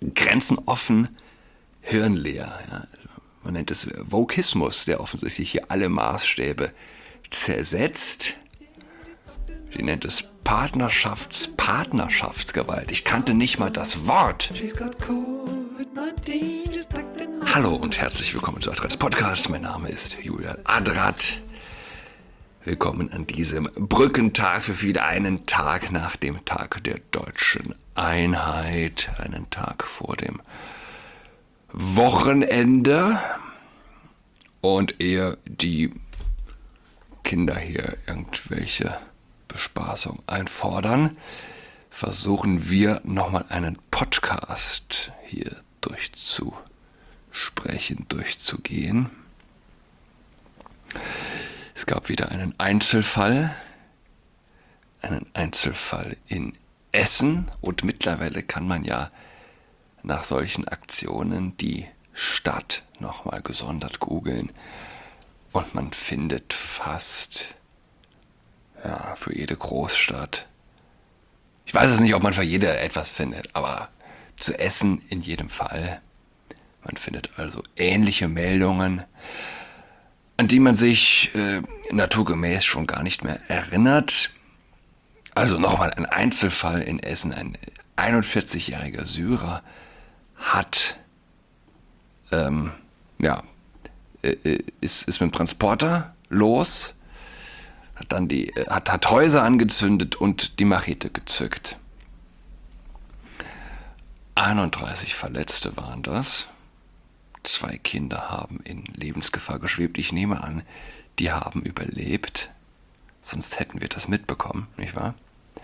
Grenzen offen, Hirn leer. Ja. Man nennt es Vokismus, der offensichtlich hier alle Maßstäbe zersetzt. Sie nennt es Partnerschaftsgewalt. Ich kannte nicht mal das Wort. Hallo und herzlich willkommen zu Adrats Podcast. Mein Name ist Julian Adrat. Willkommen an diesem Brückentag, für viele einen Tag nach dem Tag der deutschen Einheit, einen Tag vor dem Wochenende. Und ehe die Kinder hier irgendwelche Bespaßung einfordern, versuchen wir nochmal einen Podcast hier durchzugehen. Es gab wieder einen Einzelfall in Essen, und mittlerweile kann man ja nach solchen Aktionen die Stadt nochmal gesondert googeln und man findet fast für jede Großstadt. Ich weiß es nicht, ob man für jede etwas findet, aber zu Essen in jedem Fall. Man findet also ähnliche Meldungen, an die man sich naturgemäß schon gar nicht mehr erinnert. Also nochmal ein Einzelfall in Essen. Ein 41-jähriger Syrer hat ist mit dem Transporter los, hat Häuser angezündet und die Machete gezückt. 31 Verletzte waren das. 2 Kinder haben in Lebensgefahr geschwebt. Ich nehme an, die haben überlebt. Sonst hätten wir das mitbekommen, nicht wahr?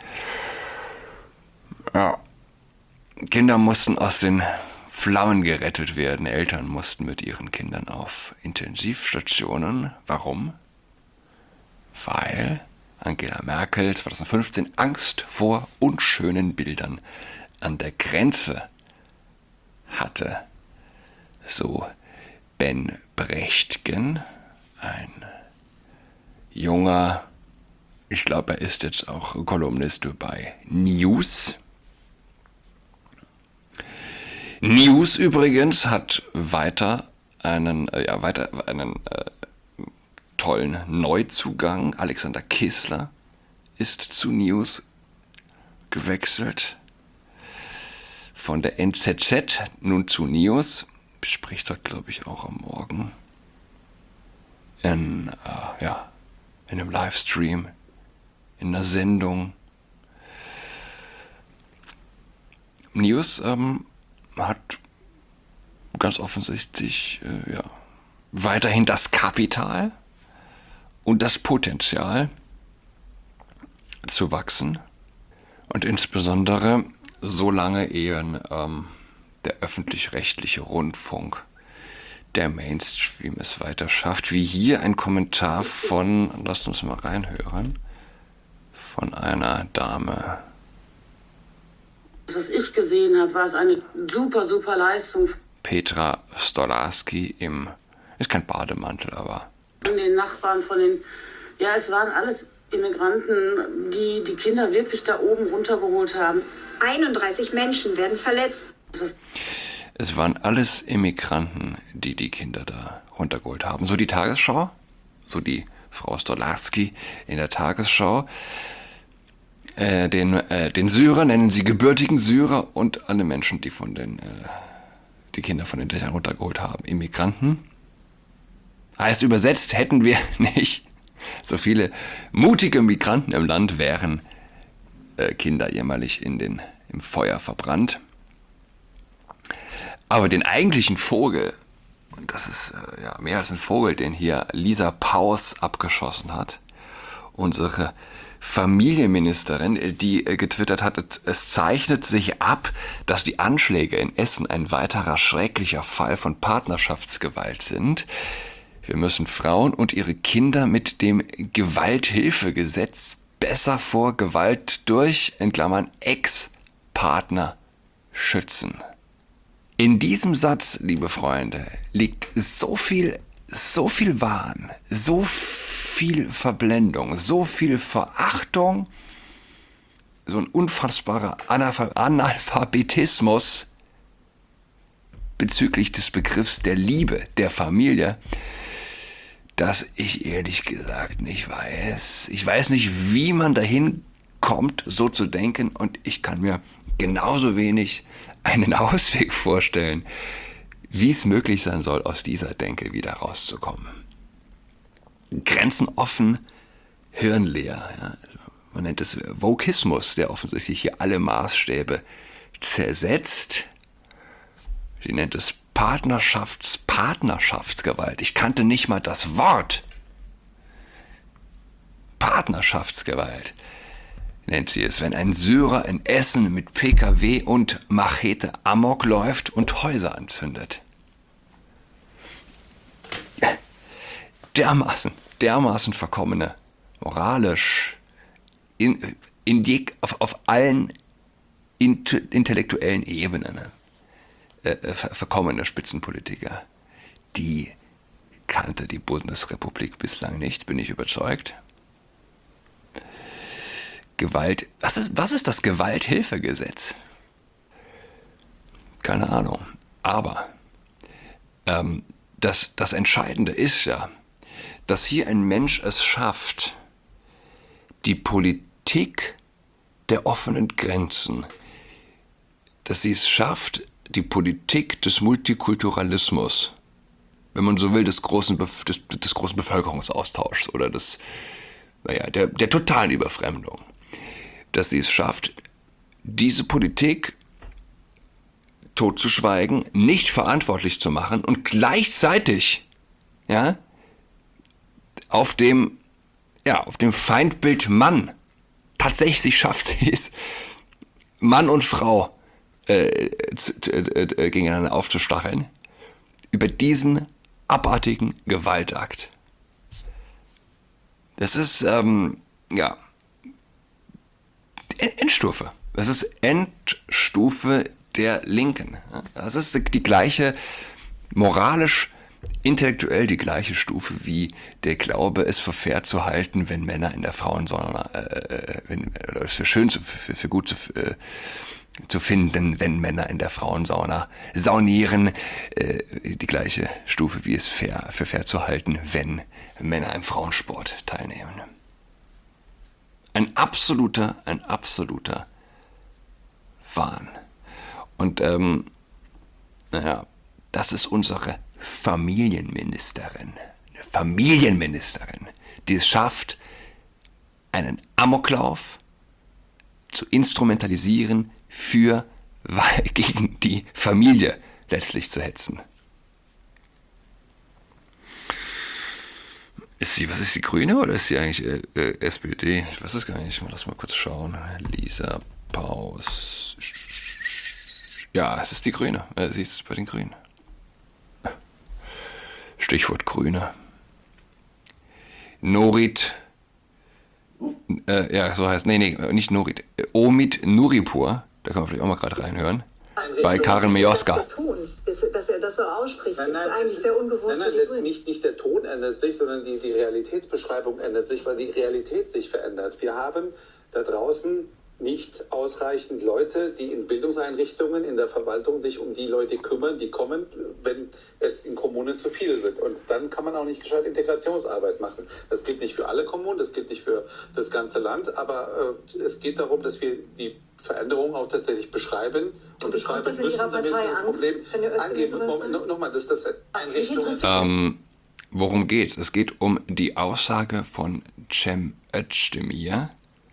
Ja. Kinder mussten aus den Flammen gerettet werden. Eltern mussten mit ihren Kindern auf Intensivstationen. Warum? Weil Angela Merkel 2015 Angst vor unschönen Bildern an der Grenze hatte. So Ben Brechtgen, ein junger, ich glaube, er ist jetzt auch Kolumnist bei News. News übrigens hat weiter einen tollen Neuzugang. Alexander Kissler ist zu News gewechselt. Von der NZZ nun zu News. Spricht dort, glaube ich, auch am Morgen. In einem Livestream, in einer Sendung. News hat ganz offensichtlich weiterhin das Kapital und das Potenzial zu wachsen. Und insbesondere solange ehe der öffentlich-rechtliche Rundfunk, der Mainstream, es weiter schafft. Wie hier ein Kommentar lasst uns mal reinhören, von einer Dame. Was ich gesehen habe, war es eine super, super Leistung. Petra Stolarski ist kein Bademantel, aber... Von den Nachbarn, es waren alles Immigranten, die die Kinder wirklich da oben runtergeholt haben. 31 Menschen werden verletzt. Es waren alles Immigranten, die die Kinder da runtergeholt haben. So die Tagesschau, so die Frau Stolarski in der Tagesschau. Den Syrer nennen sie gebürtigen Syrer und alle Menschen, die die Kinder von den Dächern runtergeholt haben, Immigranten. Heißt übersetzt, hätten wir nicht so viele mutige Migranten im Land, wären Kinder jämmerlich im Feuer verbrannt. Aber den eigentlichen Vogel, und das ist mehr als ein Vogel, den hier Lisa Paus abgeschossen hat, unsere Familienministerin, die getwittert hat, es zeichnet sich ab, dass die Anschläge in Essen ein weiterer schrecklicher Fall von Partnerschaftsgewalt sind. Wir müssen Frauen und ihre Kinder mit dem Gewalthilfegesetz besser vor Gewalt durch, in Klammern, Ex-Partner schützen. In diesem Satz, liebe Freunde, liegt so viel Wahn, so viel Verblendung, so viel Verachtung, so ein unfassbarer Analphabetismus, bezüglich des Begriffs der Liebe, der Familie, dass ich ehrlich gesagt nicht weiß. Ich weiß nicht, wie man dahin kommt, so zu denken, und ich kann mir genauso wenig einen Ausweg vorstellen, wie es möglich sein soll, aus dieser Denke wieder rauszukommen. Grenzen offen, hirnleer. Ja. Man nennt es Vokismus, der offensichtlich hier alle Maßstäbe zersetzt. Sie nennt es Partnerschaftsgewalt. Ich kannte nicht mal das Wort. Partnerschaftsgewalt nennt sie es, wenn ein Syrer in Essen mit PKW und Machete Amok läuft und Häuser anzündet. Dermaßen verkommene, moralisch, auf allen intellektuellen Ebenen verkommene Spitzenpolitiker, die kannte die Bundesrepublik bislang nicht, bin ich überzeugt. Gewalt, was ist das Gewalthilfegesetz? Keine Ahnung, aber das Entscheidende ist ja, dass hier ein Mensch es schafft, die Politik der offenen Grenzen, dass sie es schafft, die Politik des Multikulturalismus, wenn man so will, des großen Bevölkerungsaustauschs oder der totalen Überfremdung, dass sie es schafft, diese Politik totzuschweigen, nicht verantwortlich zu machen und gleichzeitig auf dem Feindbild Mann tatsächlich schafft es, Mann und Frau gegeneinander aufzustacheln, über diesen abartigen Gewaltakt. Das ist, Endstufe. Das ist Endstufe der Linken. Das ist die gleiche, moralisch, intellektuell die gleiche Stufe wie der Glaube, es für fair zu halten, wenn Männer in der Frauensauna, oder es für gut zu finden, wenn Männer in der Frauensauna saunieren, die gleiche Stufe wie es für fair zu halten, wenn Männer im Frauensport teilnehmen. Ein absoluter Wahn. Und das ist unsere Familienministerin, die es schafft, einen Amoklauf zu instrumentalisieren, gegen die Familie letztlich zu hetzen. Was ist die Grüne oder ist sie eigentlich SPD? Ich weiß es gar nicht. Lass mal kurz schauen. Lisa Paus. Ja, es ist die Grüne. Sie ist bei den Grünen. Stichwort Grüne. Norit. So heißt. Nee, nicht Norit. Omid Nuripur. Da kann man vielleicht auch mal gerade reinhören. Bei Karin Mioska. Dass er das so ausspricht, ist eigentlich sehr ungewohnt für die Grünen. Nicht der Ton ändert sich, sondern die Realitätsbeschreibung ändert sich, weil die Realität sich verändert. Wir haben da draußen nicht ausreichend Leute, die in Bildungseinrichtungen, in der Verwaltung sich um die Leute kümmern, die kommen, wenn es in Kommunen zu viele sind. Und dann kann man auch nicht gescheit Integrationsarbeit machen. Das gilt nicht für alle Kommunen, das gilt nicht für das ganze Land, aber es geht darum, dass wir die Veränderungen auch tatsächlich beschreiben und beschreiben müssen, damit wir das Problem angehen. Nochmal, das ist das Einrichtungen. Worum geht's? Es geht um die Aussage von Cem Özdemir,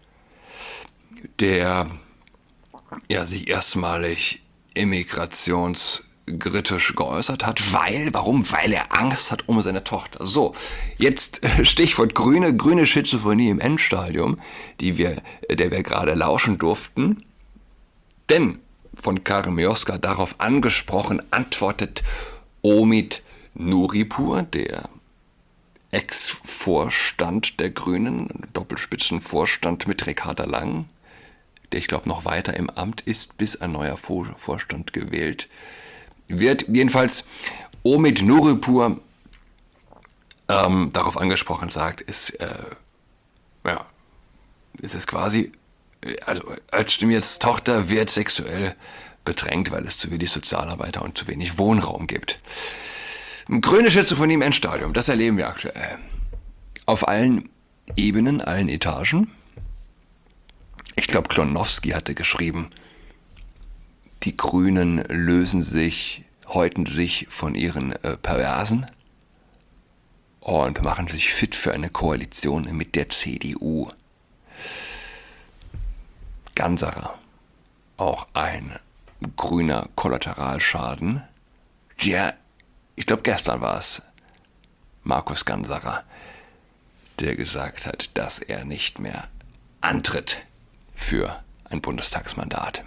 der sich erstmalig immigrationskritisch geäußert hat. Warum? Weil er Angst hat um seine Tochter. So, jetzt Stichwort grüne Schizophrenie im Endstadium, der wir gerade lauschen durften. Denn von Karin Mioska darauf angesprochen, antwortet Omid Nuripur, der Ex-Vorstand der Grünen, Doppelspitzenvorstand mit Ricarda Lang, der ich glaube noch weiter im Amt ist, bis ein neuer Vorstand gewählt wird. Jedenfalls Omid Nuripur darauf angesprochen sagt, es ist quasi, also Özdemirs Tochter wird sexuell bedrängt, weil es zu wenig Sozialarbeiter und zu wenig Wohnraum gibt. Grüne Schizophrenie im Endstadium, das erleben wir aktuell. Auf allen Ebenen, allen Etagen. Ich glaube, Klonowski hatte geschrieben, die Grünen häuten sich von ihren Perversen und machen sich fit für eine Koalition mit der CDU. Ganserer, auch ein grüner Kollateralschaden. Ja, ich glaube gestern war es Markus Ganserer, der gesagt hat, dass er nicht mehr antritt für ein Bundestagsmandat.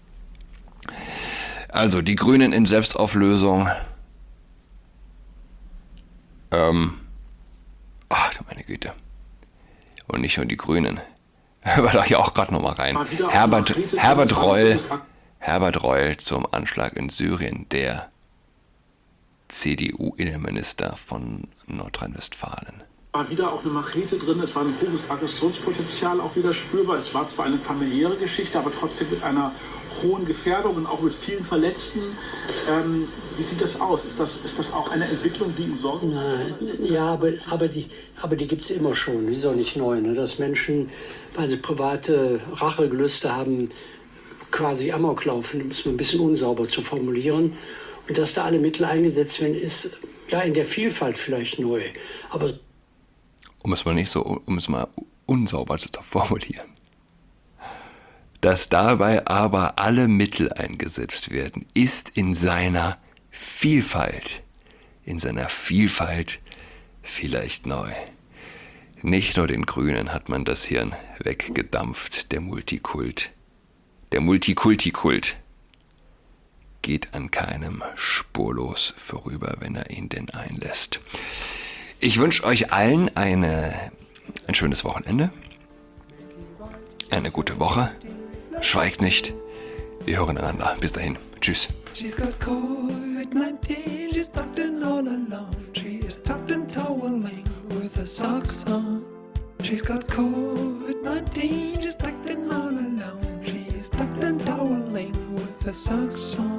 Also die Grünen in Selbstauflösung. Ach du meine Güte. Und nicht nur die Grünen. Hör doch hier auch gerade nochmal rein. Herbert Reul zum Anschlag in Syrien, der CDU-Innenminister von Nordrhein-Westfalen. War wieder auch eine Machete drin, es war ein hohes Aggressionspotenzial auch wieder spürbar. Es war zwar eine familiäre Geschichte, aber trotzdem mit einer hohen Gefährdung und auch mit vielen Verletzten. Wie sieht das aus? Ist das auch eine Entwicklung, die Ihnen Sorgen macht? Ja, aber die gibt es immer schon. Die ist auch nicht neu. Ne? Dass Menschen, weil sie private Rachegelüste haben, quasi Amok laufen, um es mal ein bisschen unsauber zu formulieren. Und dass da alle Mittel eingesetzt werden, ist ja in der Vielfalt vielleicht neu. Aber um es mal unsauber zu formulieren. Dass dabei aber alle Mittel eingesetzt werden, ist in seiner Vielfalt vielleicht neu. Nicht nur den Grünen hat man das Hirn weggedampft, der Multikulti-Kult geht an keinem spurlos vorüber, wenn er ihn denn einlässt. Ich wünsche euch allen ein schönes Wochenende, eine gute Woche. Schweigt nicht. Wir hören einander. Bis dahin. Tschüss. She's got COVID-19, she's tucked in all alone. She is tucked and toweling with her socks on. She's got COVID-19, she's tucked in all alone. She is tucked and toweling with her socks on.